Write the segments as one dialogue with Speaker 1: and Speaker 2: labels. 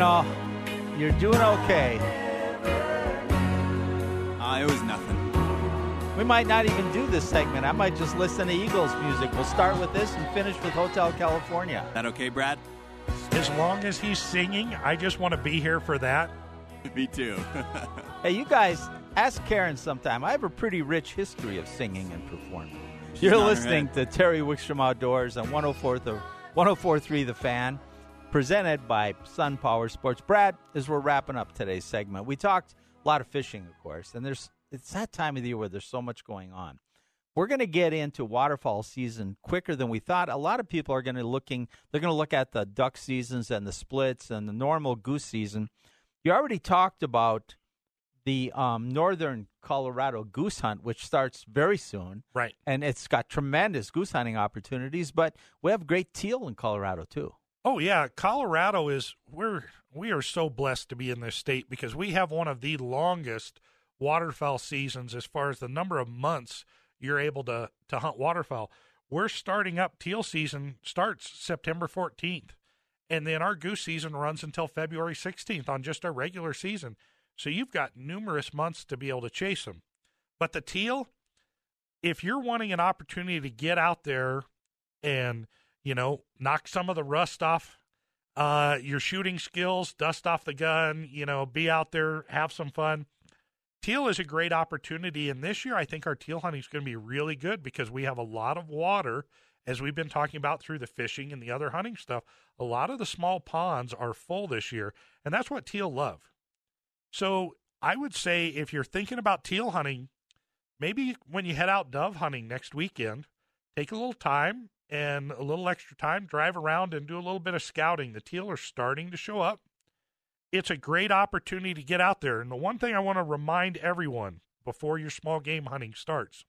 Speaker 1: know, you're doing okay.
Speaker 2: It was nothing.
Speaker 1: We might not even do this segment. I might just listen to Eagles music. We'll start with this and finish with Hotel California.
Speaker 2: That okay, Brad?
Speaker 3: As long as he's singing, I just want to be here for that.
Speaker 2: Me too.
Speaker 1: Hey, you guys, ask Karen sometime. I have a pretty rich history of singing and performing. You're listening to Terry Wickstrom Outdoors on 104.3 The Fan, presented by Sun Power Sports. Brad, as we're wrapping up today's segment, we talked a lot of fishing, of course, and it's that time of the year where there's so much going on. We're going to get into waterfowl season quicker than we thought. A lot of people are going to look at the duck seasons and the splits and the normal goose season. You already talked about the northern Colorado goose hunt, which starts very soon.
Speaker 3: Right.
Speaker 1: And it's got tremendous goose hunting opportunities, but we have great teal in Colorado too.
Speaker 3: Oh, yeah. Colorado we are so blessed to be in this state because we have one of the longest waterfowl seasons as far as the number of months you're able to hunt waterfowl. We're starting up, teal season starts September 14th, and then our goose season runs until February 16th on just our regular season. So you've got numerous months to be able to chase them. But the teal, if you're wanting an opportunity to get out there and, knock some of the rust off your shooting skills, dust off the gun, be out there, have some fun, teal is a great opportunity. And this year, I think our teal hunting is going to be really good because we have a lot of water, as we've been talking about through the fishing and the other hunting stuff. A lot of the small ponds are full this year, and that's what teal love. So I would say if you're thinking about teal hunting, maybe when you head out dove hunting next weekend, take a little time and a little extra time, drive around and do a little bit of scouting. The teal are starting to show up. It's a great opportunity to get out there. And the one thing I want to remind everyone before your small game hunting starts,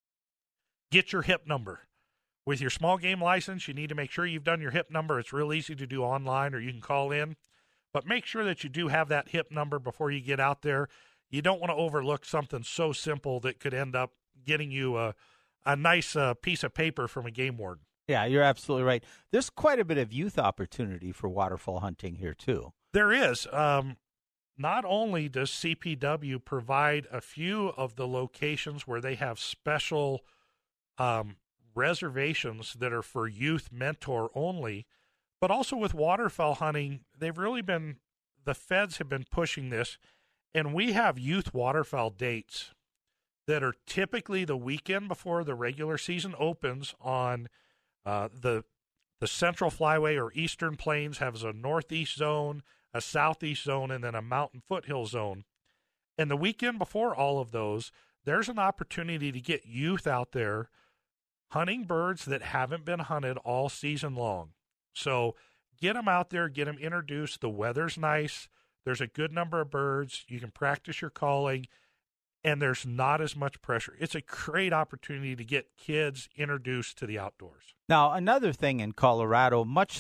Speaker 3: get your HIP number. With your small game license, you need to make sure you've done your HIP number. It's real easy to do online or you can call in. But make sure that you do have that HIP number before you get out there. You don't want to overlook something so simple that could end up getting you a nice piece of paper from a game warden.
Speaker 1: Yeah, you're absolutely right. There's quite a bit of youth opportunity for waterfowl hunting here, too.
Speaker 3: There is. Not only does CPW provide a few of the locations where they have special reservations that are for youth mentor only, but also with waterfowl hunting, the feds have been pushing this, and we have youth waterfowl dates that are typically the weekend before the regular season opens on the Central Flyway or Eastern Plains has a northeast zone, a southeast zone, and then a mountain foothill zone. And the weekend before all of those, there's an opportunity to get youth out there hunting birds that haven't been hunted all season long. So get them out there, get them introduced. The weather's nice. There's a good number of birds. You can practice your calling, and there's not as much pressure. It's a great opportunity to get kids introduced to the outdoors.
Speaker 1: Now, another thing in Colorado, much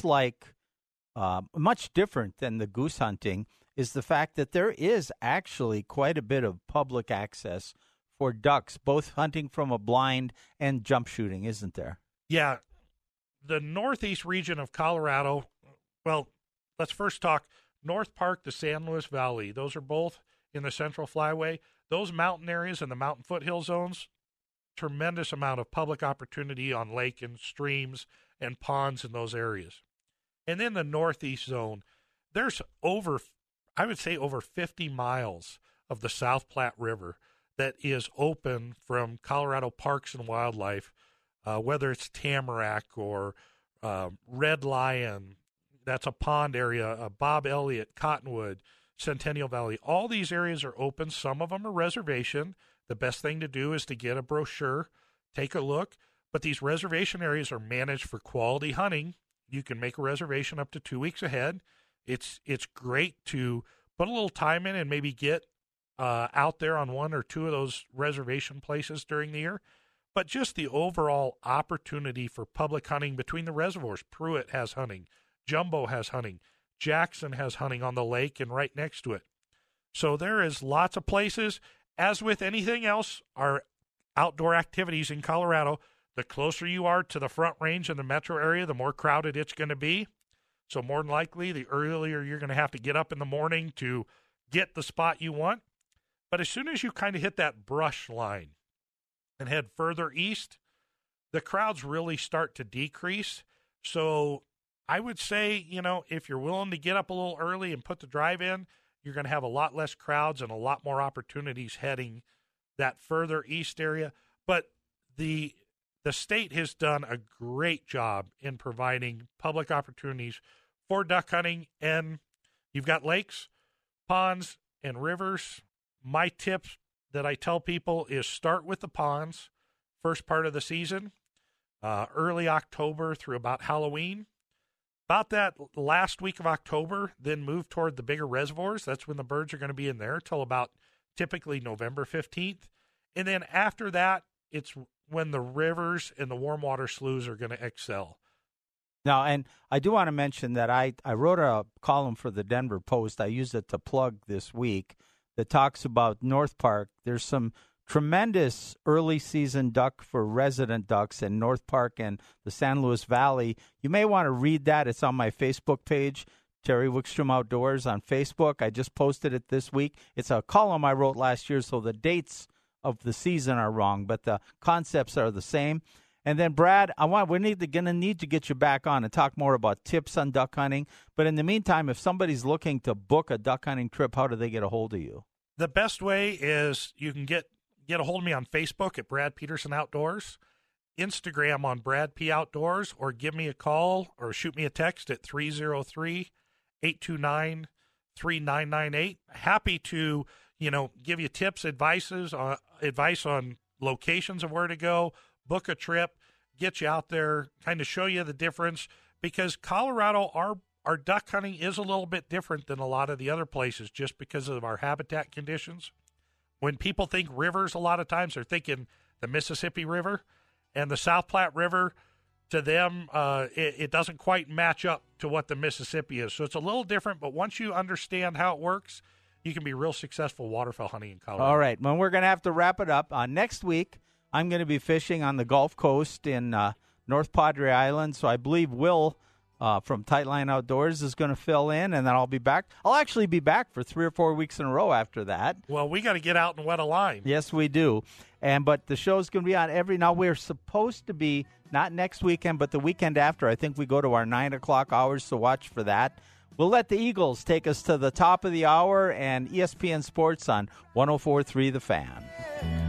Speaker 1: different than the goose hunting, is the fact that there is actually quite a bit of public access for ducks, both hunting from a blind and jump shooting, isn't there?
Speaker 3: Yeah. The northeast region of Colorado, well, let's first talk North Park to San Luis Valley. Those are both in the Central Flyway. Those mountain areas and the mountain foothill zones, tremendous amount of public opportunity on lake and streams and ponds in those areas. And then the northeast zone, there's over 50 miles of the South Platte River that is open from Colorado Parks and Wildlife, whether it's Tamarack or Red Lion, that's a pond area, Bob Elliott, Cottonwood, Centennial Valley. All these areas are open. Some of them are reservation. The best thing to do is to get a brochure, take a look. But these reservation areas are managed for quality hunting. You can make a reservation up to 2 weeks ahead. It's great to put a little time in and maybe get out there on one or two of those reservation places during the year. But just the overall opportunity for public hunting between the reservoirs. Pruitt has hunting. Jumbo has hunting. Jackson has hunting on the lake and right next to it. So there is lots of places. As with anything else, our outdoor activities in Colorado, the closer you are to the Front Range and the metro area, the more crowded it's going to be. So more than likely, the earlier you're going to have to get up in the morning to get the spot you want. But as soon as you kind of hit that brush line and head further east, the crowds really start to decrease. So I would say, if you're willing to get up a little early and put the drive in, you're going to have a lot less crowds and a lot more opportunities heading that further east area. But the state has done a great job in providing public opportunities for duck hunting, and you've got lakes, ponds, and rivers. My tips that I tell people is start with the ponds, first part of the season, early October through about Halloween. About that last week of October, then move toward the bigger reservoirs. That's when the birds are going to be in there till about typically November 15th. And then after that, it's when the rivers and the warm water sloughs are going to excel.
Speaker 1: Now, and I do want to mention that I wrote a column for the Denver Post. I used it to plug this week that talks about North Park. There's some tremendous early season duck for resident ducks in North Park and the San Luis Valley. You may want to read that. It's on my Facebook page, Terry Wickstrom Outdoors on Facebook. I just posted it this week. It's a column I wrote last year, so the dates of the season are wrong, but the concepts are the same. And then, Brad, we're going to need to get you back on and talk more about tips on duck hunting. But in the meantime, if somebody's looking to book a duck hunting trip, how do they get a hold of you?
Speaker 3: The best way is you can get a hold of me on Facebook at Brad Peterson Outdoors, Instagram on Brad P. Outdoors, or give me a call or shoot me a text at 303-829-3998. Happy to give you tips, advice on locations of where to go, book a trip, get you out there, kind of show you the difference, because Colorado, our duck hunting is a little bit different than a lot of the other places just because of our habitat conditions. When people think rivers, a lot of times they're thinking the Mississippi River and the South Platte River. To them, it doesn't quite match up to what the Mississippi is. So it's a little different, but once you understand how it works, you can be real successful waterfowl hunting in Colorado. All
Speaker 1: right. Well, we're going to have to wrap it up. Next week, I'm going to be fishing on the Gulf Coast in North Padre Island, so I believe Will from Tightline Outdoors is going to fill in, and then I'll be back. I'll actually be back for 3 or 4 weeks in a row after that.
Speaker 3: Well, we got to get out and wet a line.
Speaker 1: Yes, we do. But the show's going to be on now we're supposed to be, not next weekend, but the weekend after. I think we go to our 9 o'clock hours, so watch for that. We'll let the Eagles take us to the top of the hour and ESPN Sports on 104.3 The Fan.